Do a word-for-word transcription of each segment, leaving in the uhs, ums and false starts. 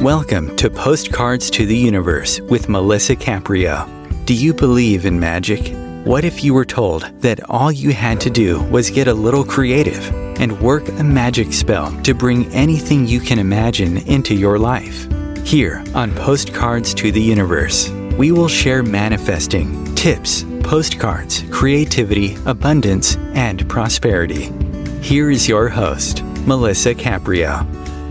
Welcome to Postcards to the Universe with Melissa Caprio. Do you believe in magic? What if you were told that all you had to do was get a little creative and work a magic spell to bring anything you can imagine into your life? Here on Postcards to the Universe, we will share manifesting, tips, postcards, creativity, abundance, and prosperity. Here is your host, Melissa Caprio.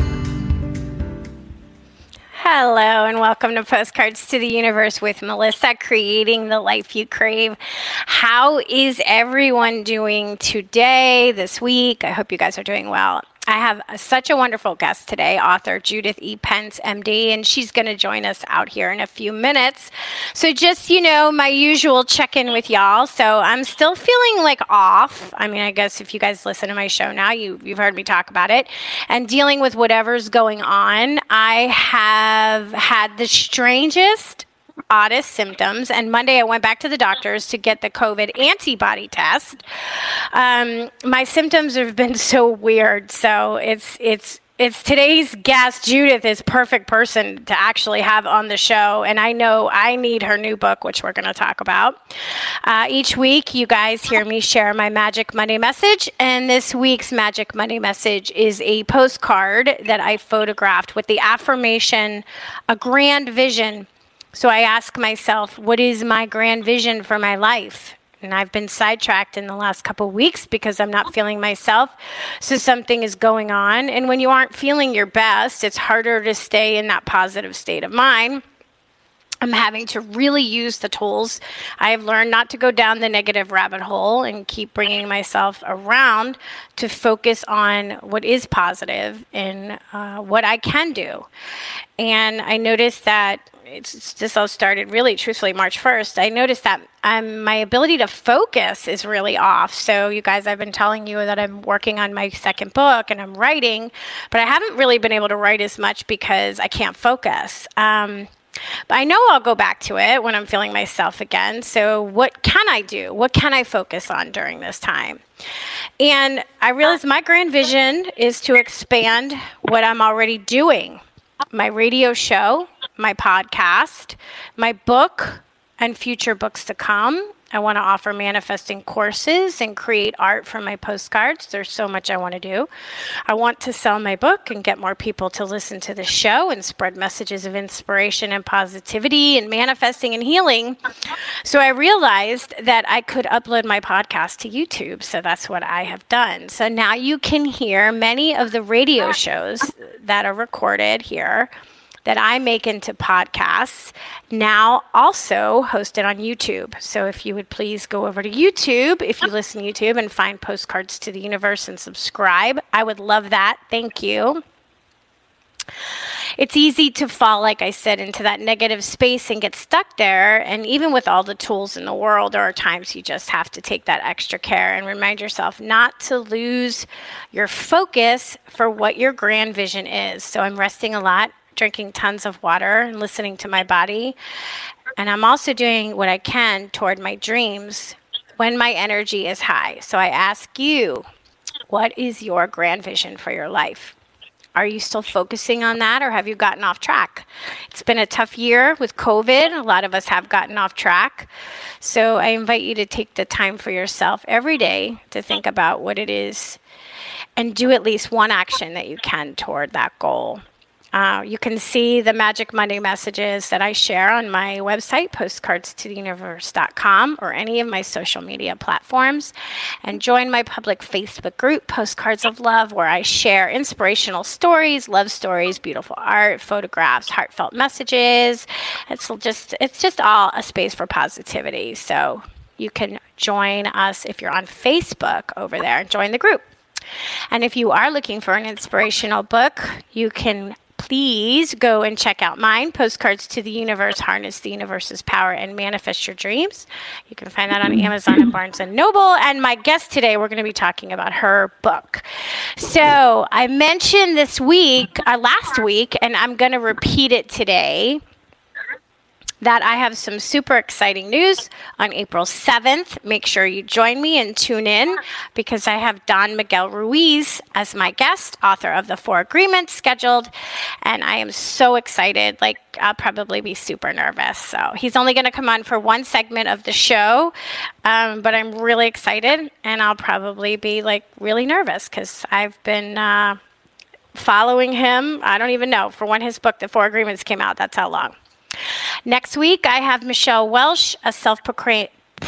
Hello and welcome to Postcards to the Universe with Melissa, creating the life you crave. How is everyone doing today, this week? I hope you guys are doing well. I have a, such a wonderful guest today, author Judith E. Pence, M D, and she's going to join us out here in a few minutes. So just, you know, my usual check-in with y'all. So I'm still feeling like off. I mean, I guess if you guys listen to my show now, you, you've heard me talk about it. And dealing with whatever's going on, I have had the strangest, oddest symptoms. And Monday I went back to the doctors to get the COVID antibody test. Um, my symptoms have been so weird. So it's, it's, it's today's guest, Judith, is perfect person to actually have on the show. And I know I need her new book, which we're going to talk about. Uh, each week, you guys hear me share my Magic Monday message. And this week's Magic Monday message is a postcard that I photographed with the affirmation, a grand vision. So I ask myself, what is my grand vision for my life? And I've been sidetracked in the last couple of weeks because I'm not feeling myself. So something is going on. And when you aren't feeling your best, it's harder to stay in that positive state of mind. I'm having to really use the tools I have learned not to go down the negative rabbit hole and keep bringing myself around to focus on what is positive and uh, what I can do. And I noticed that it's, it's this all started really truthfully March first. I noticed that um, my ability to focus is really off. So you guys, I've been telling you that I'm working on my second book and I'm writing, but I haven't really been able to write as much because I can't focus. Um, But I know I'll go back to it when I'm feeling myself again. So what can I do? What can I focus on during this time? And I realized my grand vision is to expand what I'm already doing. My radio show, my podcast, my book, and future books to come. I want to offer manifesting courses and create art for my postcards. There's so much I want to do. I want to sell my book and get more people to listen to the show and spread messages of inspiration and positivity and manifesting and healing. So I realized that I could upload my podcast to YouTube. So that's what I have done. So now you can hear many of the radio shows that are recorded here that I make into podcasts, now also hosted on YouTube. So if you would please go over to YouTube, if you listen to YouTube, and find Postcards to the Universe and subscribe, I would love that. Thank you. It's easy to fall, like I said, into that negative space and get stuck there. And even with all the tools in the world, there are times you just have to take that extra care and remind yourself not to lose your focus for what your grand vision is. So I'm resting a lot, drinking tons of water and listening to my body. And I'm also doing what I can toward my dreams when my energy is high. So I ask you, what is your grand vision for your life? Are you still focusing on that, or have you gotten off track? It's been a tough year with COVID. A lot of us have gotten off track. So I invite you to take the time for yourself every day to think about what it is and do at least one action that you can toward that goal. Uh, you can see the Magic Monday messages that I share on my website, postcards to the universe dot com, or any of my social media platforms. And join my public Facebook group, Postcards of Love, where I share inspirational stories, love stories, beautiful art, photographs, heartfelt messages. It's just, it's just all a space for positivity. So you can join us if you're on Facebook over there and join the group. And if you are looking for an inspirational book, you can please go and check out mine, Postcards to the Universe, Harness the Universe's Power and Manifest Your Dreams. You can find that on Amazon and Barnes and Noble. And my guest today, we're going to be talking about her book. So I mentioned this week, uh, last week, and I'm going to repeat it today. that I have some super exciting news on April seventh. Make sure you join me and tune in because I have Don Miguel Ruiz as my guest, author of The Four Agreements, scheduled. And I am so excited. Like, I'll probably be super nervous. So he's only going to come on for one segment of the show. Um, but I'm really excited, and I'll probably be like really nervous because I've been uh, following him. I don't even know for when his book, The Four Agreements, came out. That's how long. Next week, I have Michelle Welsh, a self-proclaimed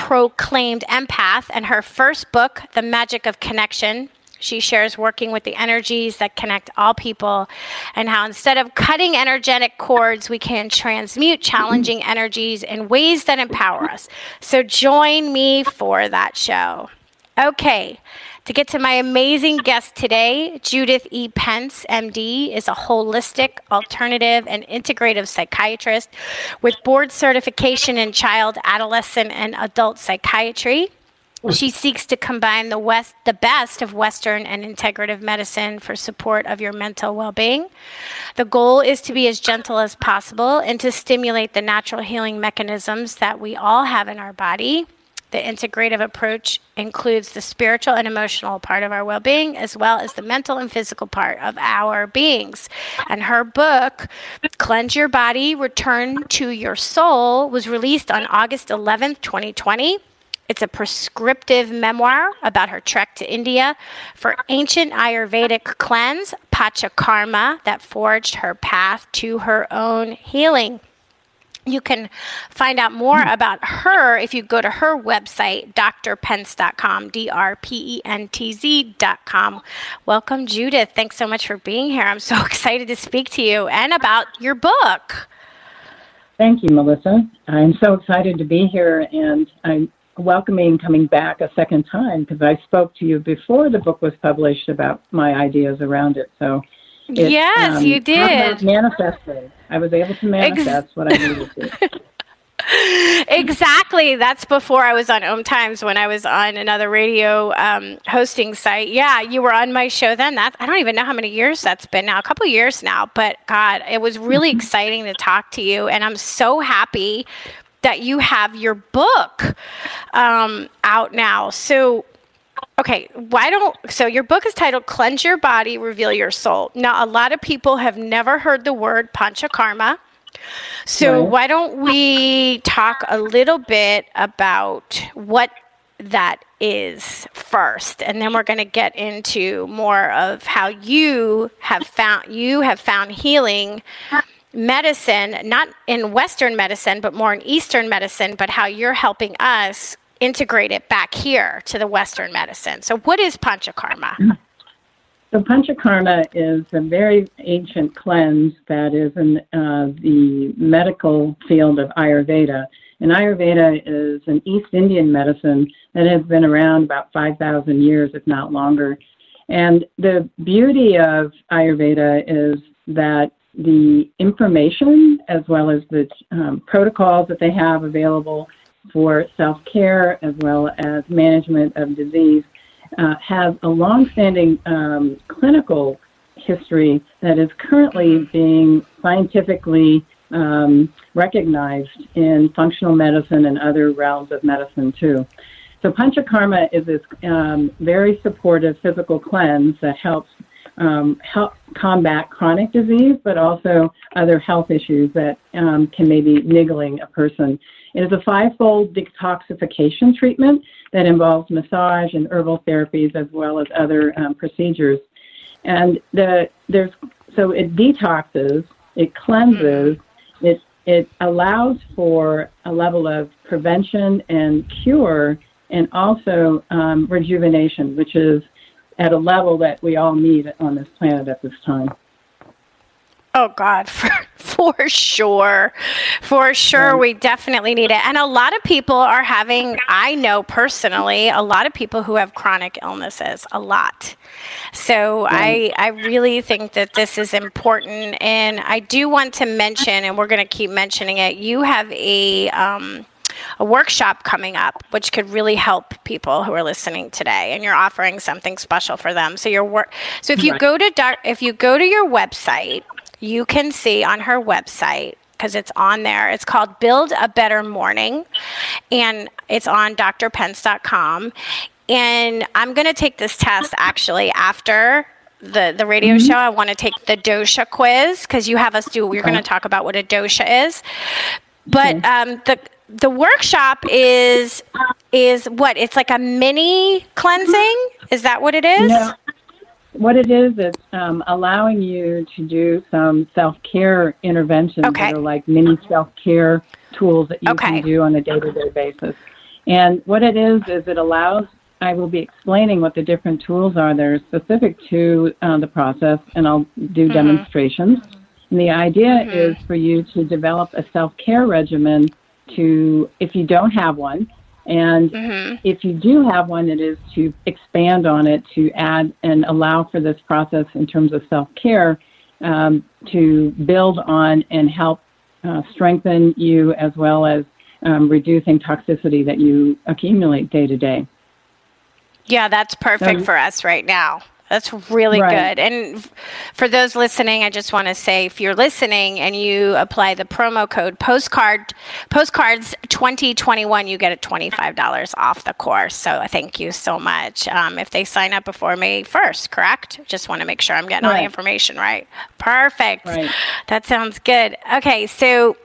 empath, and her first book, The Magic of Connection. She shares working with the energies that connect all people and how instead of cutting energetic cords, we can transmute challenging energies in ways that empower us. So join me for that show. Okay. To get to my amazing guest today, Judith E. Pence, M D, is a holistic, alternative, and integrative psychiatrist with board certification in child, adolescent, and adult psychiatry. She seeks to combine the West, the best of Western and integrative medicine for support of your mental well-being. The goal is to be as gentle as possible and to stimulate the natural healing mechanisms that we all have in our body. The integrative approach includes the spiritual and emotional part of our well-being, as well as the mental and physical part of our beings. And her book, Cleanse Your Body, Return to Your Soul, was released on August eleventh, twenty twenty. It's a prescriptive memoir about her trek to India for ancient Ayurvedic cleanse, Panchakarma, that forged her path to her own healing. You can find out more about her if you go to her website, d r pence dot com, D R P E N T Z dot com. Welcome, Judith. Thanks so much for being here. I'm so excited to speak to you and about your book. Thank you, Melissa. I'm so excited to be here, and I'm welcoming coming back a second time because I spoke to you before the book was published about my ideas around it. So it, yes, um, you did. Manifested. I was able to manifest Ex- what I needed to. Exactly. That's before I was on Om Times when I was on another radio um, hosting site. Yeah, you were on my show then. That I don't even know how many years that's been now. A couple years now. But God, it was really mm-hmm. exciting to talk to you, and I'm so happy that you have your book um, out now. So, okay, why don't, so your book is titled Cleanse Your Body, Reveal Your Soul. Now, a lot of people have never heard the word Panchakarma. So right. Why don't we talk a little bit about what that is first, and then we're going to get into more of how you have found, you have found healing medicine, not in Western medicine, but more in Eastern medicine, but how you're helping us integrate it back here to the Western medicine. So what is Panchakarma? So Panchakarma is a very ancient cleanse that is in uh, the medical field of Ayurveda. And Ayurveda is an East Indian medicine that has been around about five thousand years, if not longer. And the beauty of Ayurveda is that the information as well as the um, protocols that they have available for self-care as well as management of disease uh, have a long-standing um, clinical history that is currently being scientifically um, recognized in functional medicine and other realms of medicine too. So Panchakarma is this um, very supportive physical cleanse that helps Um, help combat chronic disease, but also other health issues that um, can maybe niggling a person. It is a five-fold detoxification treatment that involves massage and herbal therapies as well as other um, procedures. And the there's so it detoxes, it cleanses, it it allows for a level of prevention and cure, and also um, rejuvenation, which is at a level that we all need on this planet at this time. Oh, God, for, for sure. For sure, yeah. We definitely need it. And a lot of people are having, I know personally, a lot of people who have chronic illnesses, a lot. So yeah. I, I really think that this is important. And I do want to mention, and we're going to keep mentioning it, you have a... Um, a workshop coming up, which could really help people who are listening today, and you're offering something special for them. So your work. So if you right. go to if you go to your website, you can see on her website, because it's on there. It's called Build a Better Morning, and it's on d r pence dot com. And I'm going to take this test actually after the, the radio mm-hmm. show. I want to take the dosha quiz because you have us do, we're okay. going to talk about what a dosha is. But okay. um, the the workshop is, is what? It's like a mini cleansing? Is that what it is? No. What it is, is um, allowing you to do some self-care interventions okay. that are like mini self-care tools that you okay. can do on a day-to-day basis. And what it is, is it allows, I will be explaining what the different tools are that are specific to uh, the process, and I'll do mm-hmm. demonstrations. And the idea mm-hmm. is for you to develop a self-care regimen to, if you don't have one, and mm-hmm. if you do have one, it is to expand on it, to add and allow for this process in terms of self-care um, to build on and help uh, strengthen you, as well as um, reducing toxicity that you accumulate day to day. Yeah, that's perfect so, for us right now. That's really right. good. And for those listening, I just want to say, if you're listening and you apply the promo code postcard postcards twenty twenty-one, you get a twenty-five dollars off the course. So thank you so much. Um, if they sign up before May first, correct? Just want to make sure I'm getting right. all the information right. Perfect. Right. That sounds good. Okay, so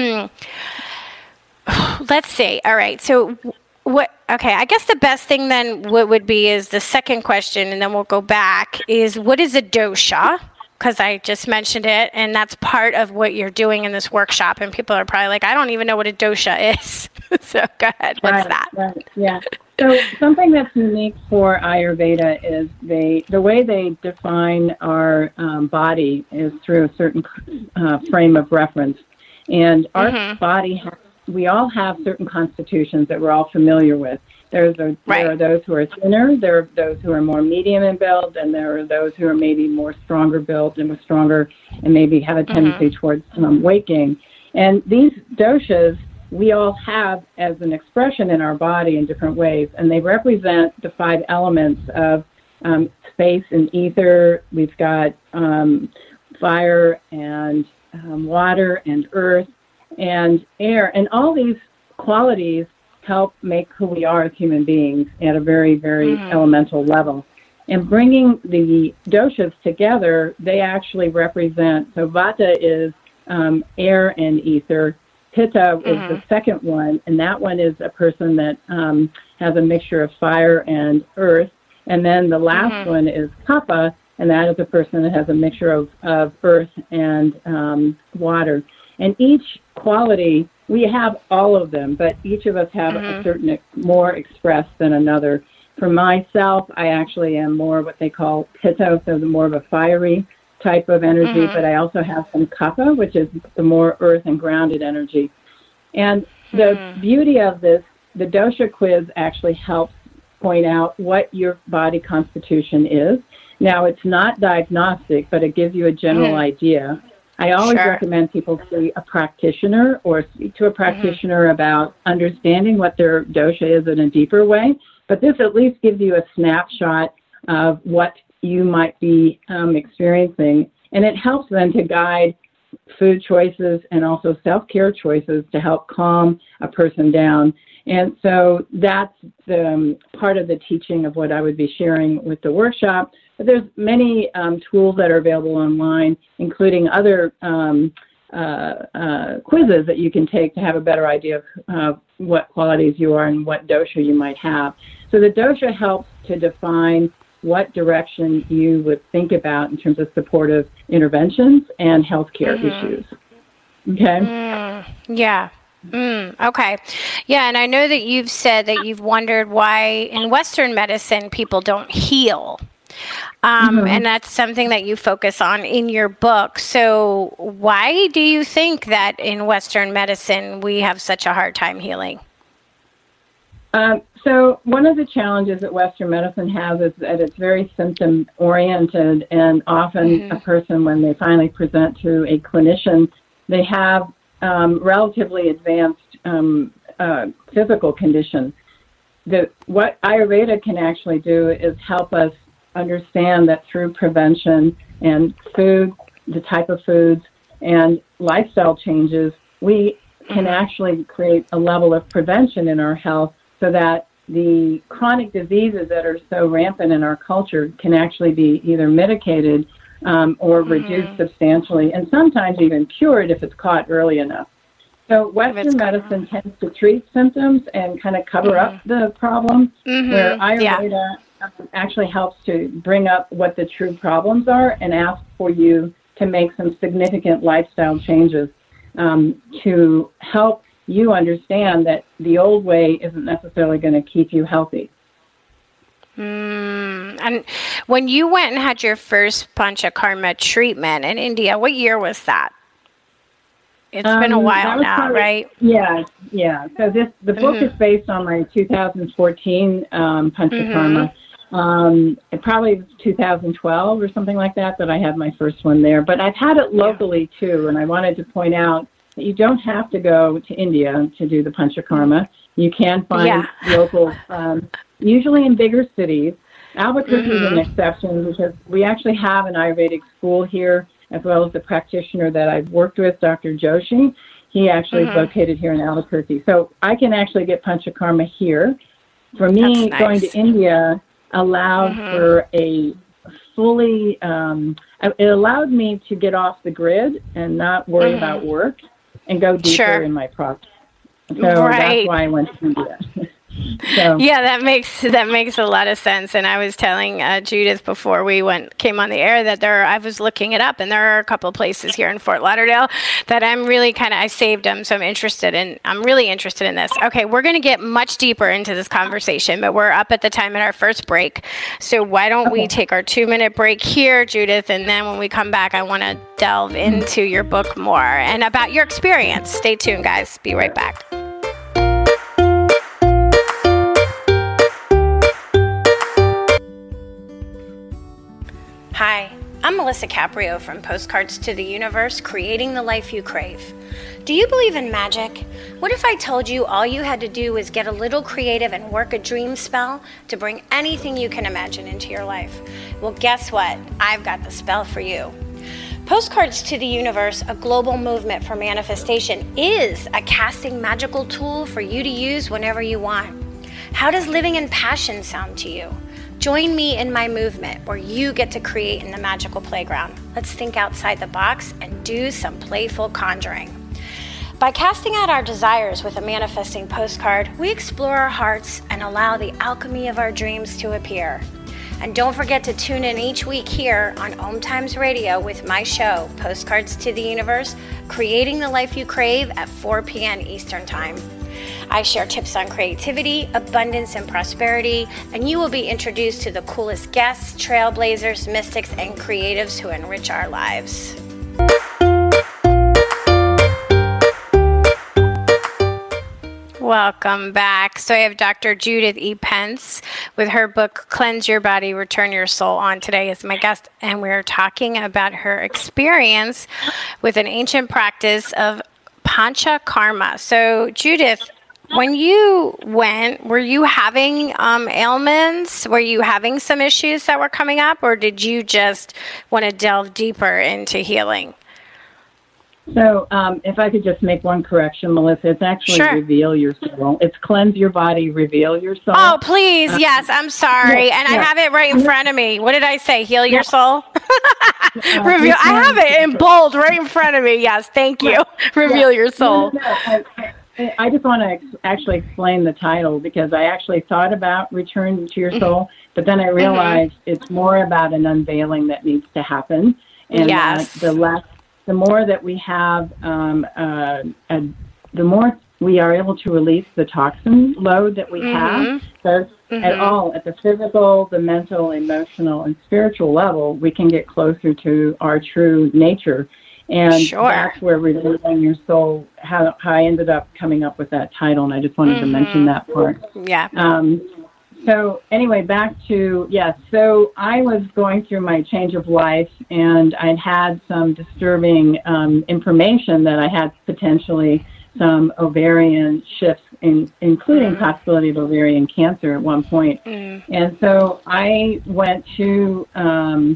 let's see. All right, so what? Okay, I guess the best thing then what would be is the second question, and then we'll go back, is what is a dosha? Because I just mentioned it, and that's part of what you're doing in this workshop, and people are probably like, I don't even know what a dosha is. So go ahead, what's right, that? Right, yeah. So something that's unique for Ayurveda is they the way they define our um, body is through a certain uh, frame of reference. And our mm-hmm. body has we all have certain constitutions that we're all familiar with. There's a, right. There are those who are thinner, there are those who are more medium in build, and there are those who are maybe more stronger built and with stronger and maybe have a tendency mm-hmm. towards um, weight gain. And these doshas we all have as an expression in our body in different ways, and they represent the five elements of um, space and ether. We've got um, fire and um, water and earth and air, and all these qualities help make who we are as human beings at a very, very mm-hmm. elemental level. And bringing the doshas together, they actually represent, so vata is um, air and ether, pitta mm-hmm. is the second one, and that one is a person that um, has a mixture of fire and earth, and then the last mm-hmm. one is kapha, and that is a person that has a mixture of, of earth and um, water. And each quality, we have all of them, but each of us have mm-hmm. a certain more expressed than another. For myself, I actually am more what they call pitta, so the more of a fiery type of energy, mm-hmm. but I also have some kapha, which is the more earth and grounded energy. And the mm-hmm. beauty of this, the dosha quiz actually helps point out what your body constitution is. Now, it's not diagnostic, but it gives you a general mm-hmm. idea. I always sure. recommend people see a practitioner or speak to a practitioner mm-hmm. about understanding what their dosha is in a deeper way. But this at least gives you a snapshot of what you might be um, experiencing. And it helps then to guide food choices and also self-care choices to help calm a person down. And so that's the um, part of the teaching of what I would be sharing with the workshop. But there's many um, tools that are available online, including other um, uh, uh, quizzes that you can take to have a better idea of uh, what qualities you are and what dosha you might have. So the dosha helps to define what direction you would think about in terms of supportive interventions and healthcare mm-hmm. issues. Okay? Mm, yeah. Mm, okay. Yeah, and I know that you've said that you've wondered why in Western medicine people don't heal. Um, mm-hmm. And that's something that you focus on in your book. So why do you think that in Western medicine we have such a hard time healing? Um, so one of the challenges that Western medicine has is that it's very symptom-oriented, and often mm-hmm. a person, when they finally present to a clinician, they have um, relatively advanced um, uh, physical condition. The, what Ayurveda can actually do is help us understand that through prevention and food, the type of foods, and lifestyle changes, we can actually create a level of prevention in our health so that the chronic diseases that are so rampant in our culture can actually be either mitigated um, or mm-hmm. reduced substantially, and sometimes even cured if it's caught early enough. So Western medicine tends to treat symptoms and kind of cover mm-hmm. up the problem, mm-hmm. where Ayurveda yeah. actually helps to bring up what the true problems are and ask for you to make some significant lifestyle changes um, to help you understand that the old way isn't necessarily going to keep you healthy. Mm. And when you went and had your first Panchakarma treatment in India, what year was that? It's um, been a while now, probably, right? Yeah, yeah. So this the book mm-hmm. is based on my two thousand fourteen um, Panchakarma. Mm-hmm. Um, it probably was two thousand twelve or something like that that I had my first one there. But I've had it locally yeah. too, and I wanted to point out that you don't have to go to India to do the Panchakarma. You can find yeah. local, um, usually in bigger cities. Albuquerque mm-hmm. is an exception because we actually have an Ayurvedic school here, as well as the practitioner that I've worked with, Doctor Joshi. He actually mm-hmm. is located here in Albuquerque. So I can actually get Panchakarma here. For me, nice. Going to India allowed mm-hmm. for a fully, um, it allowed me to get off the grid and not worry mm-hmm. about work and go deeper sure. in my process. So right. that's why I went to India. So. Yeah, that makes that makes a lot of sense. And I was telling uh, Judith before we went came on the air that there I was looking it up, and there are a couple of places here in Fort Lauderdale that I'm really kind of I saved them, so I'm interested in. I'm really interested in this. Okay, we're going to get much deeper into this conversation, but we're up at the time at our first break. So why don't okay. we take our two minute break here, Judith, and then when we come back, I want to delve into your book more and about your experience. Stay tuned, guys. Be right back. Hi, I'm Melissa Caprio from Postcards to the Universe, creating the life you crave. Do you believe in magic? What if I told you all you had to do was get a little creative and work a dream spell to bring anything you can imagine into your life? Well, guess what? I've got the spell for you. Postcards to the Universe, a global movement for manifestation, is a casting magical tool for you to use whenever you want. How does living in passion sound to you? Join me in my movement where you get to create in the magical playground. Let's think outside the box and do some playful conjuring. By casting out our desires with a manifesting postcard, we explore our hearts and allow the alchemy of our dreams to appear. And don't forget to tune in each week here on Om Times Radio with my show, Postcards to the Universe, creating the life you crave at four p.m. Eastern Time. I share tips on creativity, abundance, and prosperity, and you will be introduced to the coolest guests, trailblazers, mystics, and creatives who enrich our lives. Welcome back. So I have Doctor Judith E. Pence with her book, Cleanse Your Body, Return Your Soul, on today as my guest, and we're talking about her experience with an ancient practice of Panchakarma. So Judith, when you went, were you having um, ailments? Were you having some issues that were coming up, or did you just want to delve deeper into healing? So um, if I could just make one correction, Melissa, it's actually sure. Reveal Your Soul. It's Cleanse Your Body, Reveal Your Soul. Oh, please. Uh, yes, I'm sorry. Yeah, and yeah. I have it right in front of me. What did I say? Heal yeah. your soul? uh, Reveal. I have it in bold right in front of me. Yes, thank you. Yeah. Reveal Your Soul. No, no, no. I, I just want to ex- actually explain the title because I actually thought about Return to Your Soul, but then I realized mm-hmm. it's more about an unveiling that needs to happen. And yes. uh, the less, the more that we have, um, uh, uh, the more we are able to release the toxin load that we mm-hmm. have. So mm-hmm. at all, at the physical, the mental, emotional, and spiritual level, we can get closer to our true nature. And sure. that's where Revealing Your Soul, how, how I ended up coming up with that title, and I just wanted mm-hmm. to mention that part. Yeah. Um, so anyway, back to, yes, so I was going through my change of life, and I'd had some disturbing um, information that I had potentially some ovarian shifts, in, including mm-hmm. possibility of ovarian cancer at one point. Mm-hmm. And so I went to... Um,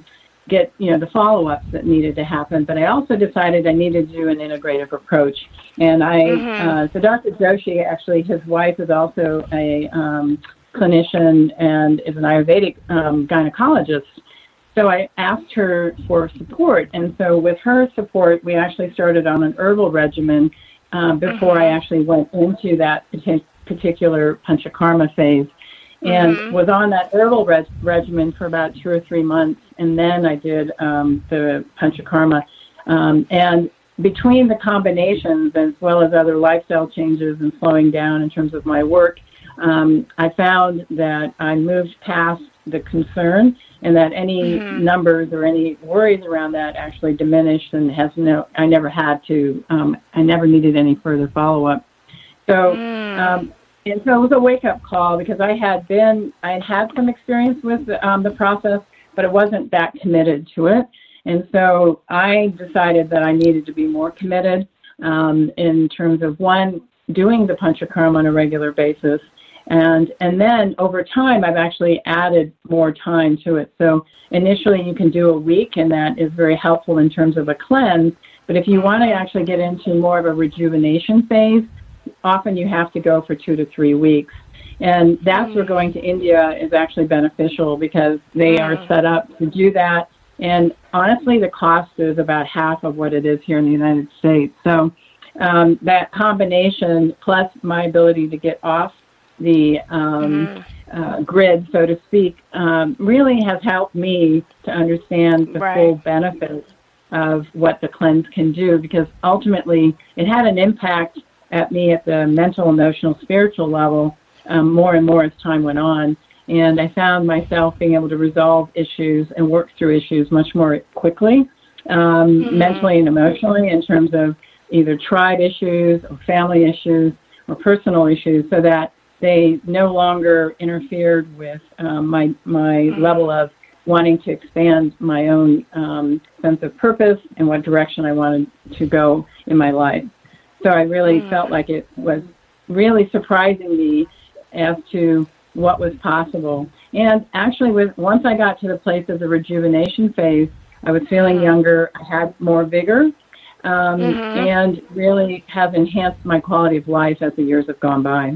get, you know, the follow-ups that needed to happen. But I also decided I needed to do an integrative approach. And I, mm-hmm. uh, so Doctor Joshi, actually, his wife is also a um, clinician and is an Ayurvedic um, gynecologist. So I asked her for support. And so with her support, we actually started on an herbal regimen um, before mm-hmm. I actually went into that particular Panchakarma phase. And mm-hmm. was on that herbal reg- regimen for about two or three months, and then I did um, the Panchakarma. Um, and between the combinations, as well as other lifestyle changes and slowing down in terms of my work, um, I found that I moved past the concern, and that any mm-hmm. numbers or any worries around that actually diminished, and has no. I never had to. Um, I never needed any further follow-up. So. Mm. Um, And so it was a wake-up call because I had been, I had had some experience with the, um, the process, but it wasn't that committed to it. And so I decided that I needed to be more committed um, in terms of, one, doing the Panchakarma on a regular basis. And and then over time, I've actually added more time to it. So initially you can do a week, and that is very helpful in terms of a cleanse. But if you want to actually get into more of a rejuvenation phase, often you have to go for two to three weeks. And that's mm. where going to India is actually beneficial because they mm. are set up to do that. And honestly, the cost is about half of what it is here in the United States. So um, that combination plus my ability to get off the um, mm. uh, grid, so to speak, um, really has helped me to understand the right. full benefits of what the cleanse can do, because ultimately it had an impact at me at the mental, emotional, spiritual level um, more and more as time went on. And I found myself being able to resolve issues and work through issues much more quickly, um, mm-hmm. mentally and emotionally, in terms of either tribe issues or family issues or personal issues, so that they no longer interfered with um, my my mm-hmm. level of wanting to expand my own um, sense of purpose and what direction I wanted to go in my life. So I really mm. felt like it was really surprising me as to what was possible. And actually, with, once I got to the place of the rejuvenation phase, I was feeling mm. younger, I had more vigor, um, mm-hmm. and really have enhanced my quality of life as the years have gone by.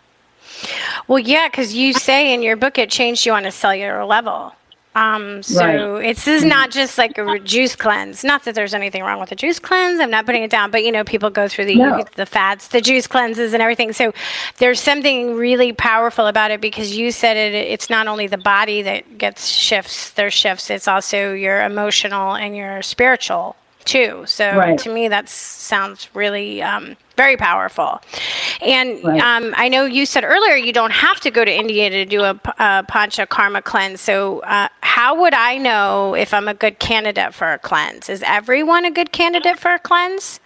Well, yeah, because you say in your book it changed you on a cellular level. Um, so right. it's this is not just like a juice cleanse. Not that there's anything wrong with a juice cleanse. I'm not putting it down, but you know, people go through the no. the fads, the juice cleanses and everything. So there's something really powerful about it, because you said it, it's not only the body that gets shifts, there's shifts. It's also your emotional and your spiritual too. So right. to me, that sounds really, um, very powerful. And right. um, I know you said earlier you don't have to go to India to do a, a Panchakarma cleanse. So uh, how would I know if I'm a good candidate for a cleanse? Is everyone a good candidate for a cleanse?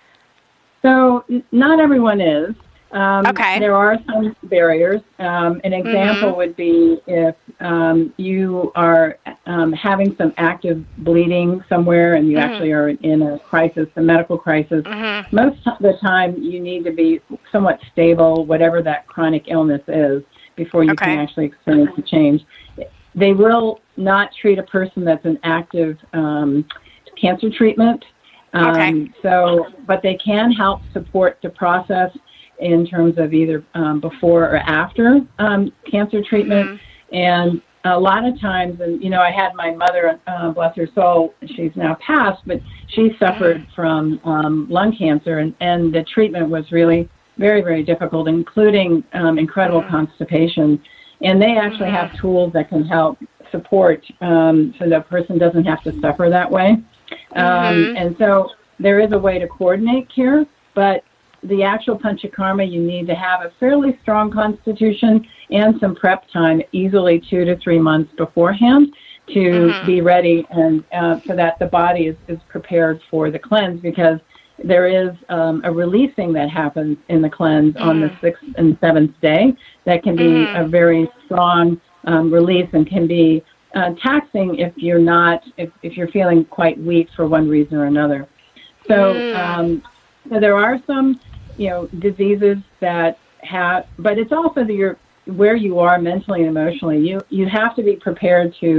So n- not everyone is. Um, okay. There are some barriers. Um, an example mm-hmm. would be if um, you are um, having some active bleeding somewhere and you mm-hmm. actually are in a crisis, a medical crisis. Mm-hmm. Most of the time you need to be somewhat stable, whatever that chronic illness is, before you okay. can actually experience the change. They will not treat a person that's in active um, cancer treatment. Um, okay. So, but they can help support the process in terms of either um, before or after um, cancer treatment. Mm-hmm. And a lot of times, and you know, I had my mother, uh, bless her soul, she's now passed, but she suffered mm-hmm. from um, lung cancer, and, and the treatment was really very, very difficult, including um, incredible mm-hmm. constipation. And they actually mm-hmm. have tools that can help support um, so the person doesn't have to suffer that way. Um, mm-hmm. And so there is a way to coordinate care, but the actual Panchakarma, you need to have a fairly strong constitution and some prep time, easily two to three months beforehand, to mm-hmm. be ready, and uh, so that the body is, is prepared for the cleanse, because there is um, a releasing that happens in the cleanse mm-hmm. on the sixth and seventh day that can be mm-hmm. a very strong um, release, and can be uh, taxing if you're not, if, if you're feeling quite weak for one reason or another. So, mm. um, so there are some, you know, diseases that have, but it's also the, your, where you are mentally and emotionally. You you have to be prepared to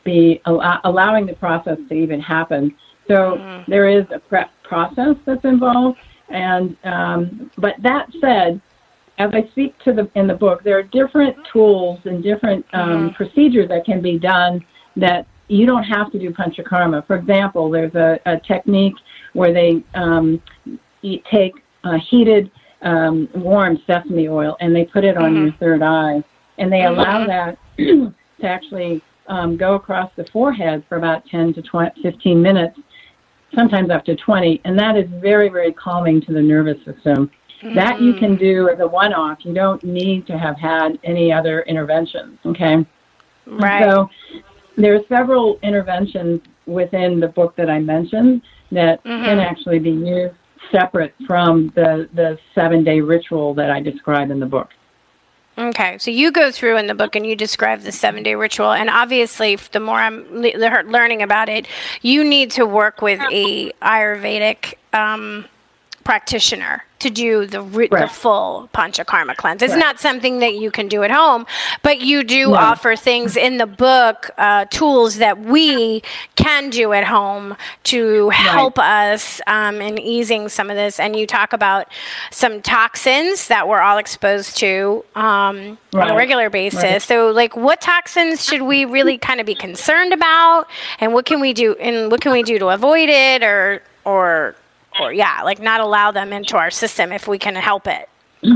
be al- allowing the process to even happen. So mm-hmm. there is a prep process that's involved. And um, but that said, as I speak to the in the book, there are different tools and different um, mm-hmm. procedures that can be done that you don't have to do panchakarma. For example, there's a, a technique where they um, take uh, heated, um, warm sesame oil and they put it on mm-hmm. your third eye, and they mm-hmm. allow that to actually um, go across the forehead for about ten to twenty, fifteen minutes, sometimes up to twenty, and that is very, very calming to the nervous system. Mm-hmm. That you can do as a one-off. You don't need to have had any other interventions, okay? Right. So there are several interventions within the book that I mentioned that mm-hmm. can actually be used separate from the, the seven-day ritual that I describe in the book. Okay, so you go through in the book and you describe the seven-day ritual, and obviously the more I'm le- learning about it, you need to work with a Ayurvedic um, practitioner to do the, re- right. the full panchakarma cleanse. It's right. not something that you can do at home, but you do no. offer things in the book, uh, tools that we can do at home to help right. us um, in easing some of this. And you talk about some toxins that we're all exposed to um, right. on a regular basis. Right. So, like, what toxins should we really kind of be concerned about, and what can we do? And what can we do to avoid it, or or Or, yeah, like not allow them into our system if we can help it.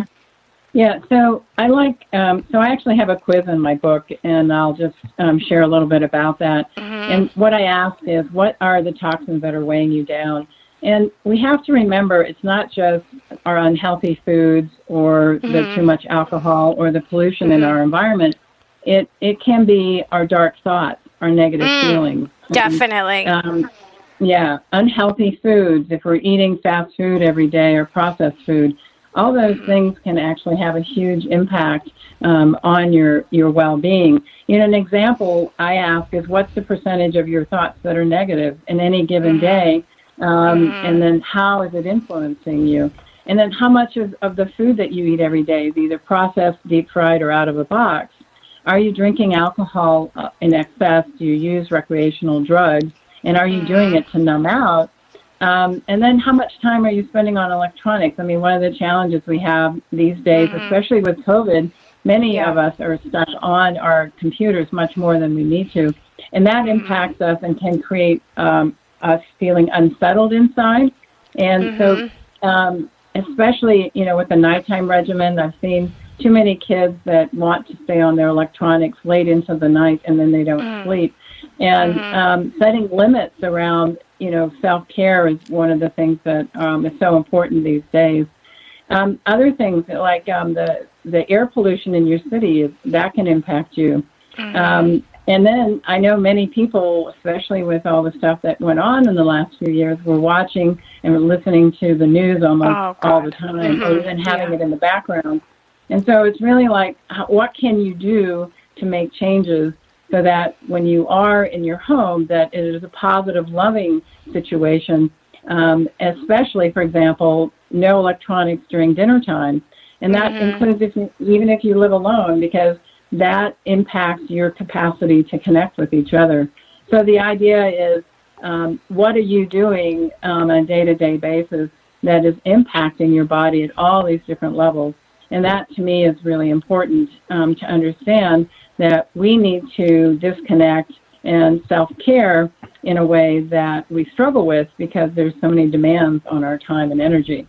Yeah, so I like, um, so I actually have a quiz in my book, and I'll just um, share a little bit about that. Mm-hmm. And what I ask is, what are the toxins that are weighing you down? And we have to remember it's not just our unhealthy foods or mm-hmm. the too much alcohol or the pollution mm-hmm. in our environment. It it can be our dark thoughts, our negative mm, feelings. Definitely. And, um, Yeah, unhealthy foods, if we're eating fast food every day or processed food, all those things can actually have a huge impact um, on your, your well-being. You know, an example I ask is, what's the percentage of your thoughts that are negative in any given day? Um, mm-hmm. And then how is it influencing you? And then how much of, of the food that you eat every day is either processed, deep-fried, or out of a box? Are you drinking alcohol uh, in excess? Do you use recreational drugs? And are you doing it to numb out? Um, and then how much time are you spending on electronics? I mean, one of the challenges we have these days, mm-hmm. especially with COVID, many yeah. of us are stuck on our computers much more than we need to. And that mm-hmm. impacts us and can create um, us feeling unsettled inside. And mm-hmm. so um, especially, you know, with the nighttime regimen, I've seen too many kids that want to stay on their electronics late into the night and then they don't mm-hmm. sleep. And mm-hmm. um, setting limits around, you know, self-care is one of the things that um, is so important these days. Um, other things like um, the the air pollution in your city, is, that can impact you. Mm-hmm. Um, and then I know many people, especially with all the stuff that went on in the last few years, were watching and were listening to the news almost oh, all the time, mm-hmm. or even having yeah. it in the background. And so it's really like, how, what can you do to make changes so that when you are in your home, that it is a positive, loving situation, um, especially, for example, no electronics during dinner time. And that mm-hmm. includes if you, even if you live alone, because that impacts your capacity to connect with each other. So the idea is, um, what are you doing um, on a day-to-day basis that is impacting your body at all these different levels? And that, to me, is really important um, to understand that we need to disconnect and self-care in a way that we struggle with because there's so many demands on our time and energy.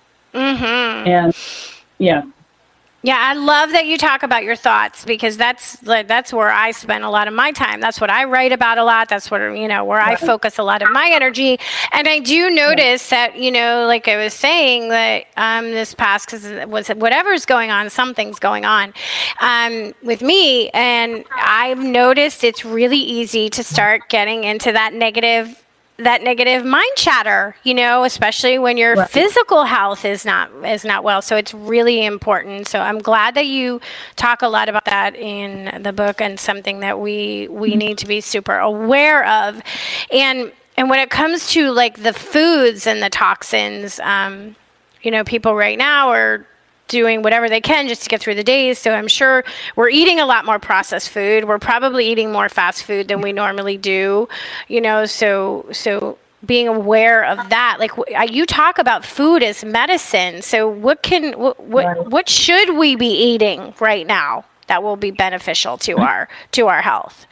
Mm-hmm. And, yeah. Yeah, I love that you talk about your thoughts, because that's like, that's where I spend a lot of my time. That's what I write about a lot. That's what, you know, where right. I focus a lot of my energy. And I do notice right. that, you know, like I was saying, that um, this past, because was whatever's going on, something's going on um, with me. And I've noticed it's really easy to start getting into that negative that negative mind chatter, you know, especially when your right. physical health is not is not well. So it's really important. So I'm glad that you talk a lot about that in the book, and something that we we need to be super aware of. And and when it comes to like the foods and the toxins, um, you know, people right now are doing whatever they can just to get through the days. So I'm sure we're eating a lot more processed food. We're probably eating more fast food than we normally do, you know, so, so being aware of that, like you talk about food as medicine. So what can, what, what, what should we be eating right now that will be beneficial to our, to our health?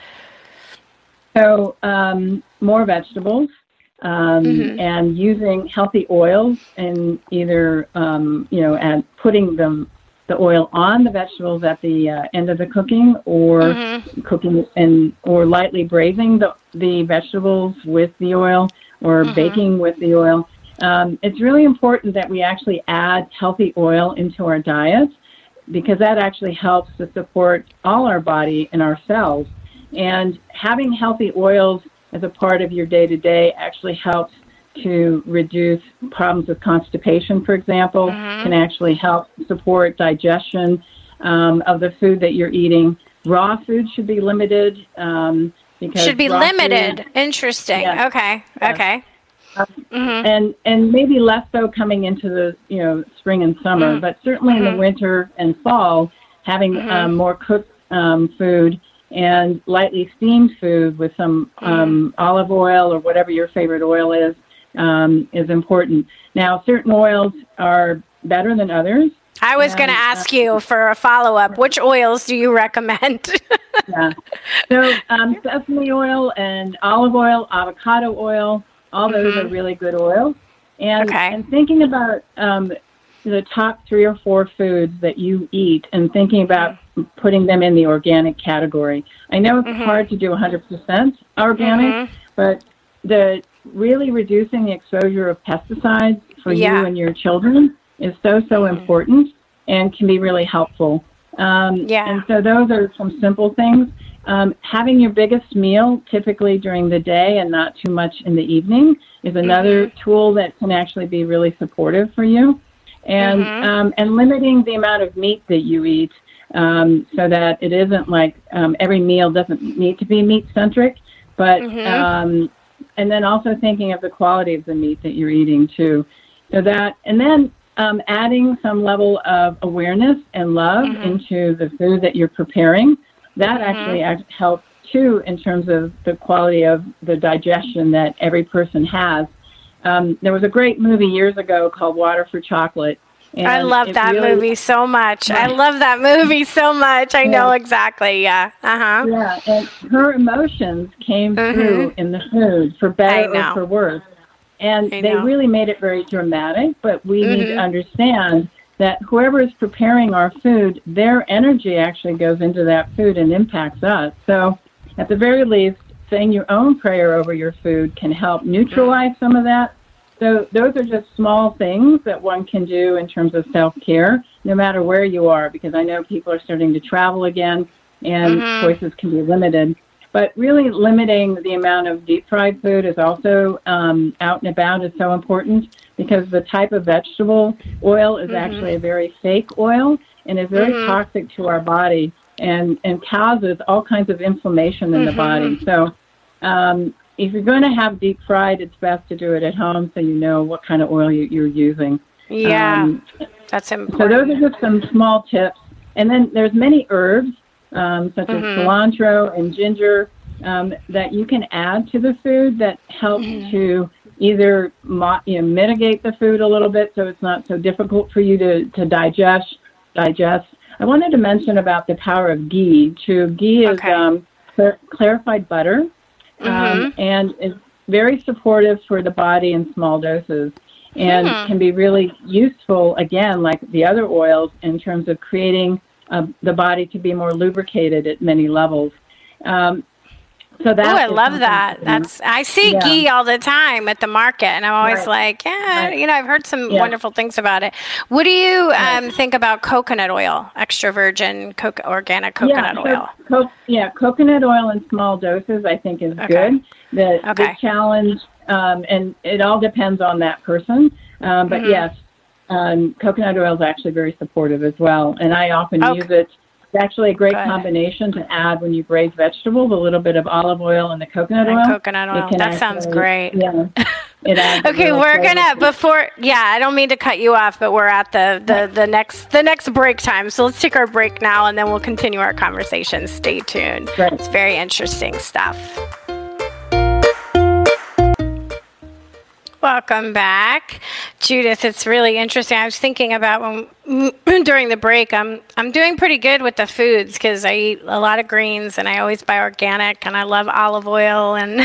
So um, more vegetables. Um, mm-hmm. And using healthy oils and either, um, you know, and putting them, the oil on the vegetables at the uh, end of the cooking or mm-hmm. cooking and or lightly braising the, the vegetables with the oil or mm-hmm. baking with the oil. Um, it's really important that we actually add healthy oil into our diet because that actually helps to support all our body and our cells. And having healthy oils as a part of your day-to-day actually helps to reduce problems with constipation, for example, mm-hmm. can actually help support digestion um, of the food that you're eating. Raw food should be limited. Um, because should be limited. Food, Interesting. Yeah, okay. Yeah. Okay. Um, mm-hmm. And and maybe less so coming into the you know spring and summer, mm-hmm. but certainly mm-hmm. in the winter and fall, having mm-hmm. um, more cooked um, food and lightly steamed food with some um, mm. olive oil or whatever your favorite oil is, um, is important. Now, certain oils are better than others. I was going to ask uh, you for a follow-up. Which oils do you recommend? yeah. So um, sesame oil and olive oil, avocado oil, all those mm-hmm. are really good oils. And, okay. and thinking about um, the top three or four foods that you eat and thinking about putting them in the organic category. I know it's mm-hmm. hard to do one hundred percent organic, mm-hmm. but the really reducing the exposure of pesticides for yeah. you and your children is so, so mm-hmm. important and can be really helpful. Um, yeah. And so those are some simple things. Um, having your biggest meal typically during the day and not too much in the evening is another mm-hmm. tool that can actually be really supportive for you. And mm-hmm. um, and limiting the amount of meat that you eat um, so that it isn't like um, every meal doesn't need to be meat-centric, but mm-hmm. um, and then also thinking of the quality of the meat that you're eating too. So that, and then um, adding some level of awareness and love mm-hmm. into the food that you're preparing, that mm-hmm. actually act- helps too in terms of the quality of the digestion that every person has. Um, there was a great movie years ago called Water for Chocolate. And I love that really, movie so much. Right. I love that movie so much. I yeah. know exactly. Yeah. Uh-huh. Yeah. And her emotions came mm-hmm. through in the food for better or for worse. And I they know. really made it very dramatic, but we mm-hmm. need to understand that whoever is preparing our food, their energy actually goes into that food and impacts us. So at the very least, saying your own prayer over your food can help neutralize some of that. So those are just small things that one can do in terms of self-care, no matter where you are, because I know people are starting to travel again and mm-hmm. choices can be limited. But really limiting the amount of deep-fried food is also um, out and about is so important because the type of vegetable oil is mm-hmm. actually a very fake oil and is very mm-hmm. toxic to our body and, and causes all kinds of inflammation in mm-hmm. the body. So um, if you're going to have deep fried, it's best to do it at home so you know what kind of oil you, you're using. Yeah, um, that's important. So those are just some small tips. And then there's many herbs, um, such mm-hmm. as cilantro and ginger, um, that you can add to the food that help mm-hmm. to either mo- you know, mitigate the food a little bit so it's not so difficult for you to, to digest. digest. I wanted to mention about the power of ghee, too. Ghee is okay. um, clar- clarified butter. Um, mm-hmm. and is very supportive for the body in small doses and mm. can be really useful, again, like the other oils, in terms of creating uh, the body to be more lubricated at many levels. Um, so that oh, I love that. That's I see yeah. ghee all the time at the market, and I'm always right. like, yeah, right. you know, I've heard some yeah. wonderful things about it. What do you um, right. think about coconut oil, extra virgin, co- organic coconut yeah, oil? So, co- yeah, coconut oil in small doses, I think, is okay. good. The, okay. the challenge, um, and it all depends on that person, um, but mm-hmm. yes, um, coconut oil is actually very supportive as well, and I often okay. use it. It's actually a great Good. combination to add when you braise vegetables, a little bit of olive oil and the coconut and oil. coconut oil. That actually, sounds great. Yeah. it adds a Okay, little we're flavor gonna to it. before. Yeah, I don't mean to cut you off, but we're at the, the the next the next break time. So let's take our break now, and then we'll continue our conversation. Stay tuned. Great. It's very interesting stuff. Welcome back, Judith. It's really interesting. I was thinking about when during the break. I'm I'm doing pretty good with the foods because I eat a lot of greens and I always buy organic and I love olive oil and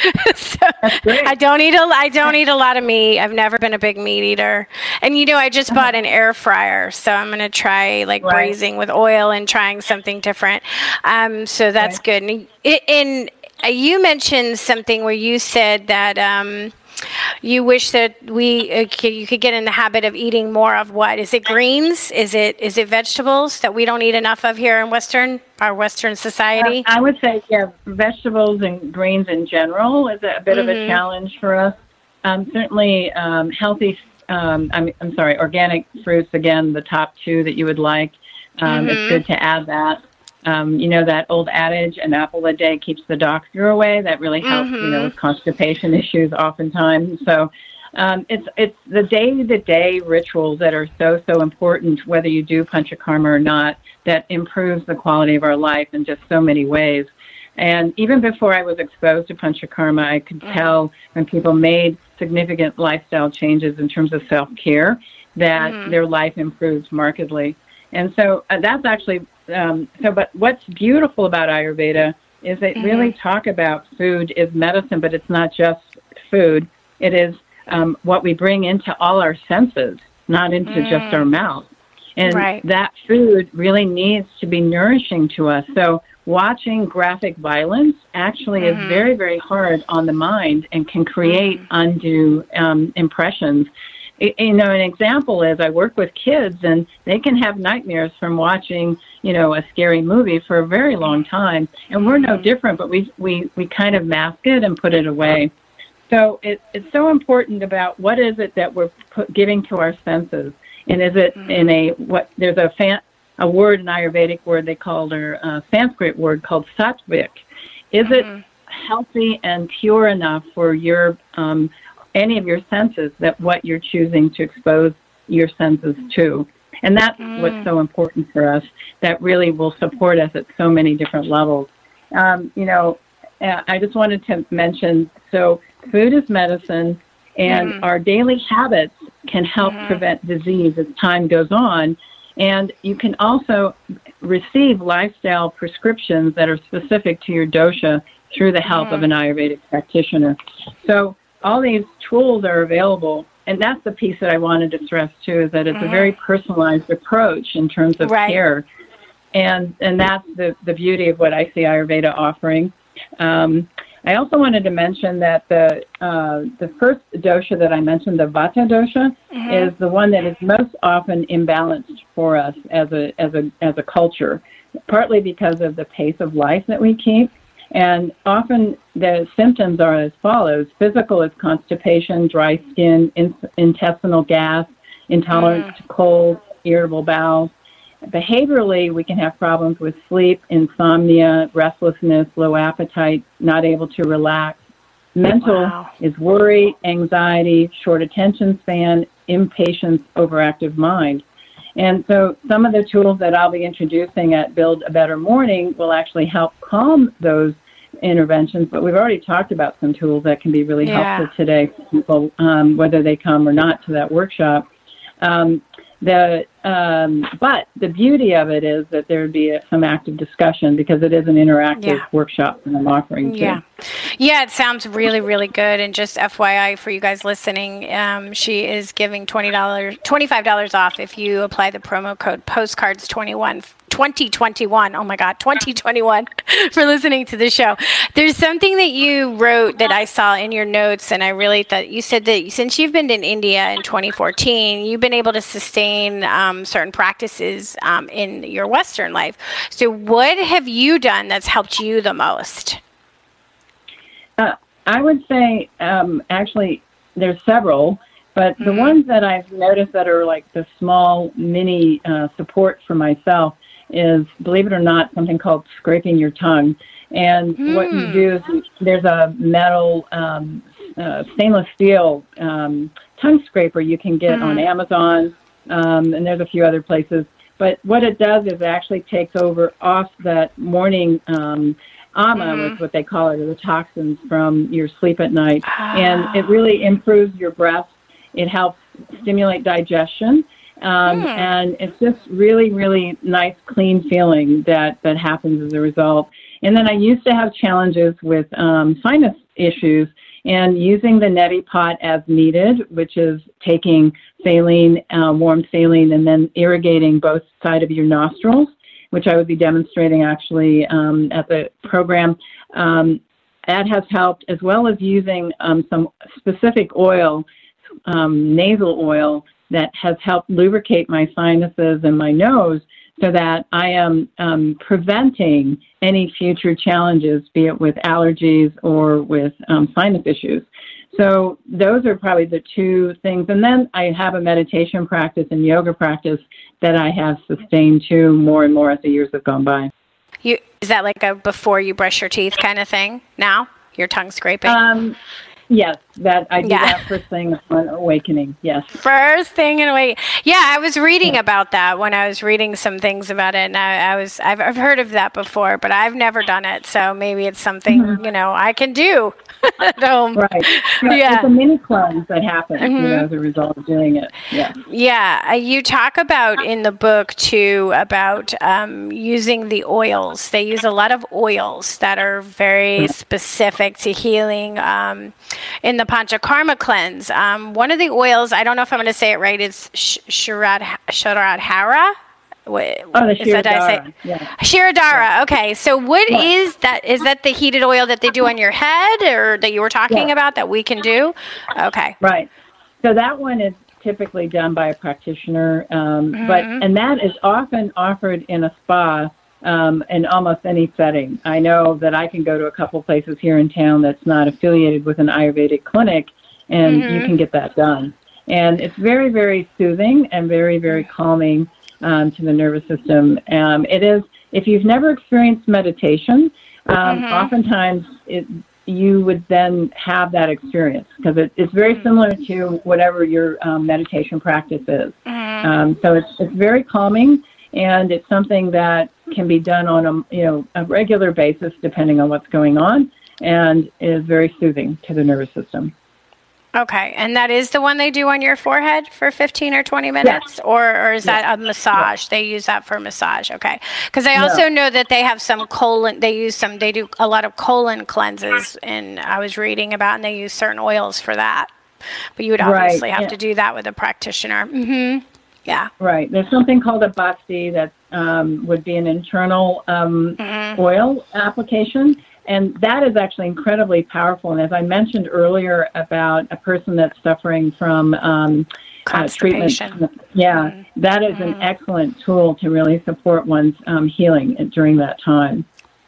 so I don't eat a I don't eat a lot of meat. I've never been a big meat eater. And you know, I just bought an air fryer, so I'm gonna try like Right. braising with oil and trying something different. Um, so that's Right. good. And, and uh, you mentioned something where you said that. Um, You wish that we uh, c- you could get in the habit of eating more of what? Is it greens? Is it is it vegetables that we don't eat enough of here in Western our Western society? Uh, I would say, yeah, vegetables and greens in general is a bit of a challenge for us. Um, certainly, um, healthy. Um, I'm, I'm sorry, organic fruits. Again, the top two that you would like. Um, It's good to add that. Um, you know, that old adage, an apple a day keeps the doctor away. That really helps, you know, with constipation issues oftentimes. So um, it's it's the day-to-day rituals that are so, so important, whether you do Panchakarma or not, that improves the quality of our life in just so many ways. And even before I was exposed to Panchakarma, I could tell when people made significant lifestyle changes in terms of self-care that Mhm. their life improved markedly. And so uh, that's actually, um, so, but what's beautiful about Ayurveda is they Mhm. really talk about food is medicine, but it's not just food. It is um, what we bring into all our senses, not into Mm. just our mouth. And Right. that food really needs to be nourishing to us. So watching graphic violence actually Mhm. is very, very hard on the mind and can create undue um, impressions. I- You know, an example is I work with kids, and they can have nightmares from watching, you know, a scary movie for a very long time. And we're no different, but we we we kind of mask it and put it away. So it, it's so important about what is it that we're put, giving to our senses, and is it in a what? There's a fan, a word, an Ayurvedic word they call, or a Sanskrit word called sattvic. Is it healthy and pure enough for your um, any of your senses, that what you're choosing to expose your senses to? And that's what's so important for us, that really will support us at so many different levels. Um, you know, uh, I just wanted to mention, so food is medicine, and our daily habits can help prevent disease as time goes on. And you can also receive lifestyle prescriptions that are specific to your dosha through the help of an Ayurvedic practitioner. So all these tools are available, and that's the piece that I wanted to stress too, is that it's a very personalized approach in terms of Right. care. And and that's the, the beauty of what I see Ayurveda offering. Um, I also wanted to mention that the uh, the first dosha that I mentioned, the Vata dosha, is the one that is most often imbalanced for us as a as a as a culture, partly because of the pace of life that we keep. And often the symptoms are as follows. Physical is constipation, dry skin, in, intestinal gas, intolerance mm. to cold, irritable bowels. Behaviorally, we can have problems with sleep, insomnia, restlessness, low appetite, not able to relax. Mental Wow. is worry, anxiety, short attention span, impatience, overactive mind. And so some of the tools that I'll be introducing at Build a Better Morning will actually help calm those interventions, but we've already talked about some tools that can be really Yeah. helpful today for people, um, whether they come or not to that workshop. Um, the um, but the beauty of it is that there would be a, some active discussion, because it is an interactive Yeah. workshop that I'm offering. Too. Yeah. Yeah, it sounds really, really good. And just F Y I for you guys listening, um, she is giving twenty dollars, twenty-five dollars off if you apply the promo code postcards twenty-one, twenty twenty-one. Oh my God, twenty twenty-one for listening to the show. There's something that you wrote that I saw in your notes, and I really thought you said that since you've been in India in twenty fourteen, you've been able to sustain um, certain practices um, in your Western life. So what have you done that's helped you the most? Uh, I would say, um, actually, there's several, but the ones that I've noticed that are like the small mini uh, support for myself is, believe it or not, something called scraping your tongue. And mm. what you do is, there's a metal um, uh, stainless steel um, tongue scraper you can get mm-hmm. on Amazon, um, and there's a few other places. But what it does is it actually takes over off that morning um, ama, mm-hmm. is what they call it, or the toxins from your sleep at night. Ah. And it really improves your breath. It helps stimulate digestion. Um, mm. And it's just really, really nice, clean feeling that, that happens as a result. And then I used to have challenges with um, sinus issues, and using the neti pot as needed, which is taking saline, uh, warm saline, and then irrigating both sides of your nostrils, which I would be demonstrating actually um, at the program. Um, that has helped, as well as using um, some specific oil, um, nasal oil, that has helped lubricate my sinuses and my nose so that I am um, preventing any future challenges, be it with allergies or with um, sinus issues. So those are probably the two things. And then I have a meditation practice and yoga practice that I have sustained too more and more as the years have gone by. You, is that like a before you brush your teeth kind of thing now? Your tongue scraping? Um, Yes, that I do yeah. that first thing on awakening. Yes, first thing in awakening. Yeah, I was reading yeah. about that when I was reading some things about it, and I, I was I've, I've heard of that before, but I've never done it. So maybe it's something mm-hmm. you know I can do at home. Right. So yeah, it's a mini cleanse that happens mm-hmm. you know, as a result of doing it. Yeah. Yeah, you talk about in the book too about um, using the oils. They use a lot of oils that are very mm-hmm. specific to healing. Um, In the Panchakarma cleanse, um, one of the oils, I don't know if I'm going to say it right, is Sharad Sharadhara. Wait, oh, the Shirodhara. Yeah. Shirodhara. Yeah. Okay, so what yeah. is that? Is that the heated oil that they do on your head, or that you were talking yeah. about that we can do? Okay. Right. So that one is typically done by a practitioner, um, mm-hmm. but and that is often offered in a spa. Um, in almost any setting. I know that I can go to a couple places here in town that's not affiliated with an Ayurvedic clinic, and mm-hmm. you can get that done. And it's very, very soothing and very, very calming um, to the nervous system. Um, it is, if you've never experienced meditation, um, mm-hmm. oftentimes it, you would then have that experience because it, it's very mm-hmm. similar to whatever your um, meditation practice is. Mm-hmm. Um, so it's, it's very calming. And it's something that can be done on a you know a regular basis, depending on what's going on, and is very soothing to the nervous system. Okay, and that is the one they do on your forehead for fifteen or twenty minutes, yeah. or or is yeah. that a massage? Yeah. They use that for massage. Okay, because I also no. know that they have some colon. They use some. They do a lot of colon cleanses, and I was reading about, and they use certain oils for that. But you would obviously right. have yeah. to do that with a practitioner. Mm-hmm. Yeah. Right. There's something called a basti that um, would be an internal um, mm-hmm. oil application, and that is actually incredibly powerful. And as I mentioned earlier about a person that's suffering from um, uh, treatment, yeah, mm-hmm. that is mm-hmm. an excellent tool to really support one's um, healing during that time.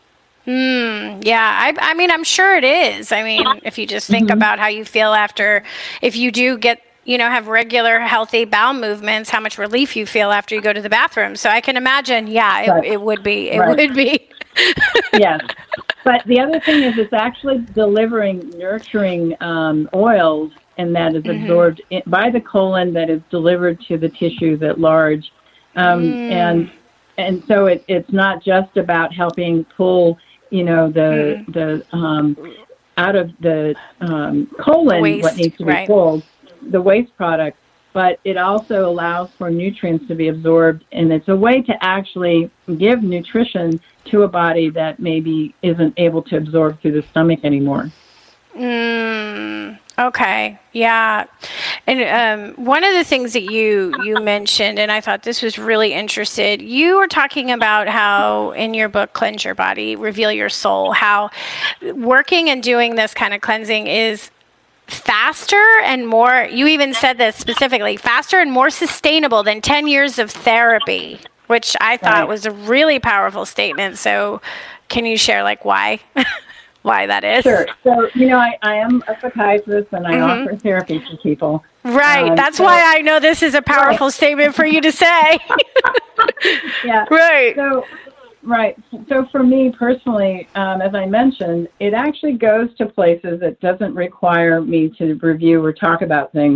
Mm, yeah, I, I mean, I'm sure it is. I mean, if you just think mm-hmm. about how you feel after, if you do get you know, have regular healthy bowel movements, how much relief you feel after you go to the bathroom. So I can imagine, yeah, it, right. it would be, it right. would be. Yes. But the other thing is it's actually delivering nurturing um, oils, and that is mm-hmm. absorbed in, by the colon, that is delivered to the tissues at large. Um, mm. And and so it, it's not just about helping pull, you know, the, mm. the um, out of the um, colon, waste, what needs to be right. pulled. The waste product, but it also allows for nutrients to be absorbed, and it's a way to actually give nutrition to a body that maybe isn't able to absorb through the stomach anymore. Mm, okay, yeah. And um, one of the things that you, you mentioned, and I thought this was really interesting, you were talking about how in your book, Cleanse Your Body, Reveal Your Soul, how working and doing this kind of cleansing is faster and more, you even said this specifically, faster and more sustainable than ten years of therapy, which I thought right. was a really powerful statement. So can you share like why, why that is? Sure. So, you know, I, I am a psychiatrist and I mm-hmm. offer therapy to people. Right. Um, That's so, why I know this is a powerful right. statement for you to say. Yeah. Right. So Right. So for me personally, um, as I mentioned, it actually goes to places that doesn't require me to review or talk about things.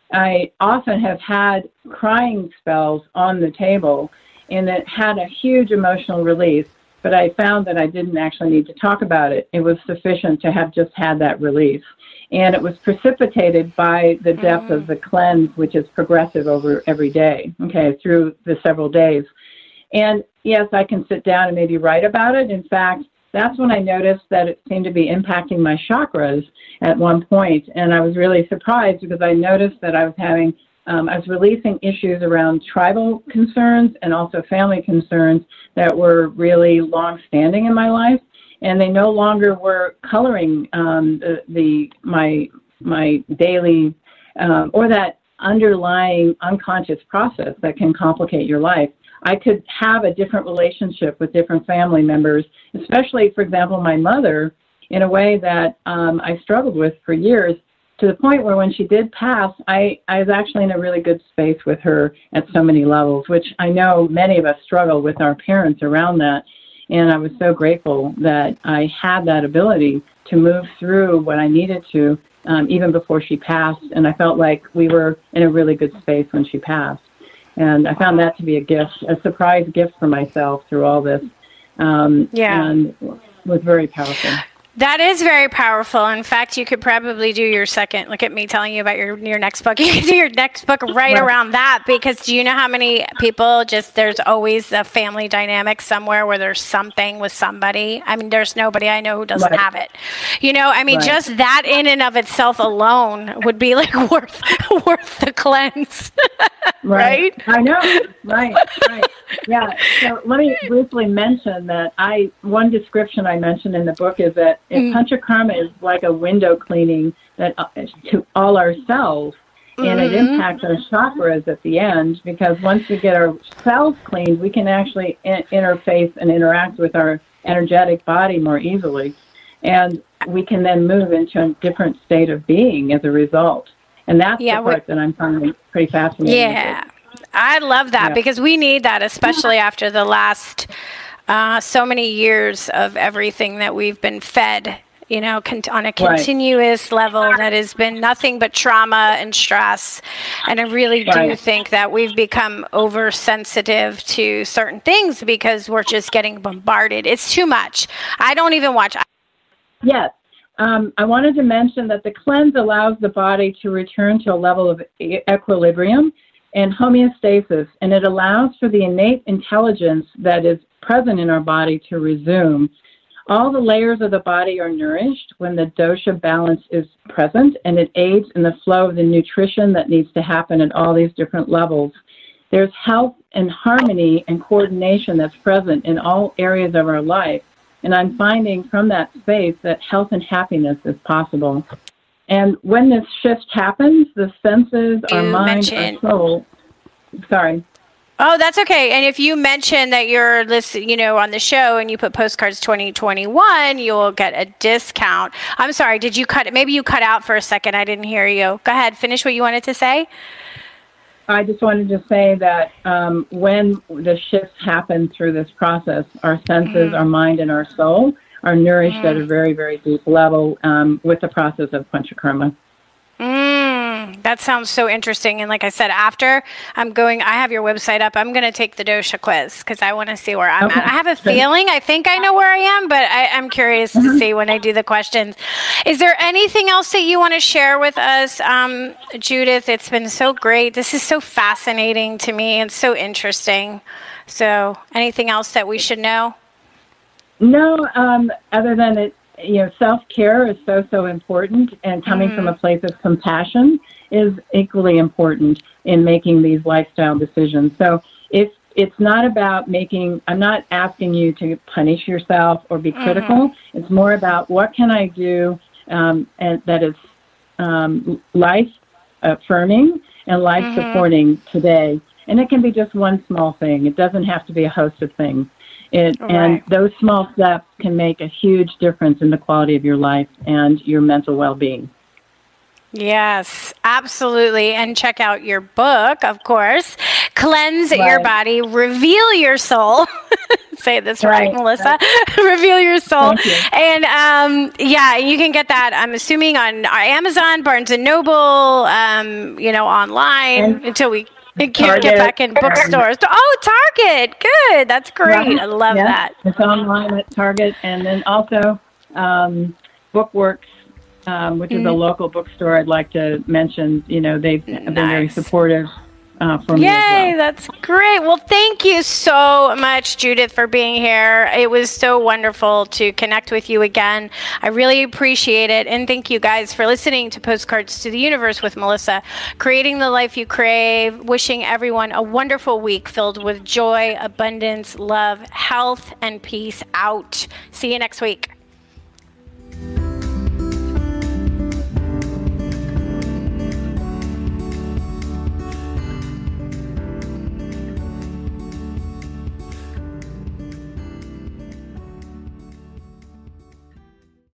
I often have had crying spells on the table, and it had a huge emotional release, but I found that I didn't actually need to talk about it. It was sufficient to have just had that release. And it was precipitated by the depth mm-hmm. of the cleanse, which is progressive over every day, okay, through the several days. And yes, I can sit down and maybe write about it. In fact, that's when I noticed that it seemed to be impacting my chakras at one point. And I was really surprised because I noticed that I was having, um, I was releasing issues around tribal concerns and also family concerns that were really long-standing in my life. And they no longer were coloring um, the, the my my daily um, or that underlying unconscious process that can complicate your life. I could have a different relationship with different family members, especially, for example, my mother, in a way that um, I struggled with for years, to the point where when she did pass, I, I was actually in a really good space with her at so many levels, which I know many of us struggle with our parents around that. And I was so grateful that I had that ability to move through what I needed to, um, even before she passed. And I felt like we were in a really good space when she passed. And I found that to be a gift, a surprise gift for myself through all this. Um, yeah. And was very powerful. That is very powerful. In fact, you could probably do your second, look at me telling you about your your next book. You could do your next book right, right around that, because do you know how many people just, there's always a family dynamic somewhere where there's something with somebody. I mean, there's nobody I know who doesn't right. have it. You know, I mean, right. just that in and of itself alone would be like worth worth the cleanse. right. right? I know. Right, right. Yeah. So let me briefly mention that I, one description I mentioned in the book is that if mm. Panchakarma is like a window cleaning that uh, to all our cells, mm-hmm. and it impacts our chakras at the end, because once we get our cells cleaned, we can actually in- interface and interact with our energetic body more easily, and we can then move into a different state of being as a result. And that's yeah, the part that I'm finding pretty fascinating. Yeah, I love that yeah. because we need that, especially after the last uh, so many years of everything that we've been fed, you know, con- on a continuous right. level that has been nothing but trauma and stress. And I really right. do think that we've become oversensitive to certain things because we're just getting bombarded. It's too much. I don't even watch. Yes. Um, I wanted to mention that the cleanse allows the body to return to a level of e- equilibrium and homeostasis, and it allows for the innate intelligence that is present in our body to resume. All the layers of the body are nourished when the dosha balance is present, and it aids in the flow of the nutrition that needs to happen at all these different levels. There's health and harmony and coordination that's present in all areas of our life. And I'm finding from that space that health and happiness is possible. And when this shift happens, the senses, you our mind, mentioned. our soul, sorry. Oh, that's okay. And if you mention that you're listening, you know, on the show and you put Postcards twenty twenty-one, you'll get a discount. I'm sorry, did you cut it? Maybe you cut out for a second. I didn't hear you. Go ahead, finish what you wanted to say. I just wanted to say that um, when the shifts happen through this process, our senses, mm. our mind, and our soul are nourished mm. at a very, very deep level um, with the process of Panchakarma. Mm, that sounds so interesting. And like I said, after I'm going, I have your website up. I'm going to take the dosha quiz because I want to see where I'm okay. at. I have a feeling, I think I know where I am, but I, I'm curious mm-hmm. to see when I do the questions. Is there anything else that you want to share with us, um, Judith? It's been so great. This is so fascinating to me and so interesting. So anything else that we should know? No, um, other than it. You know, self-care is so, so important, and coming mm. from a place of compassion is equally important in making these lifestyle decisions. So if it's not about making, I'm not asking you to punish yourself or be critical. Mm-hmm. It's more about what can I do um, and that is um, life-affirming and life-supporting mm-hmm. today. And it can be just one small thing. It doesn't have to be a host of things. It, right. And those small steps can make a huge difference in the quality of your life and your mental well-being. Yes, absolutely. And check out your book, of course, cleanse Right. your body, reveal your soul. Say this right, Right, Melissa. Reveal your soul. Thank you. And um, yeah, you can get that, I'm assuming, on Amazon, Barnes and Noble, um, you know, online And until we can't Target. get back in bookstores. Oh, Target. Good. That's great. Right. I love Yes, that. It's online at Target, and then also um, Bookworks, um, which is a local bookstore. I'd like to mention. You know, they've been very Nice. supportive uh, for me as Yay, well. that's great. Well, thank you so much, Judith, for being here. It was so wonderful to connect with you again. I really appreciate it. And thank you guys for listening to Postcards to the Universe with Melissa, creating the life you crave, wishing everyone a wonderful week filled with joy, abundance, love, health, and peace out. See you next week.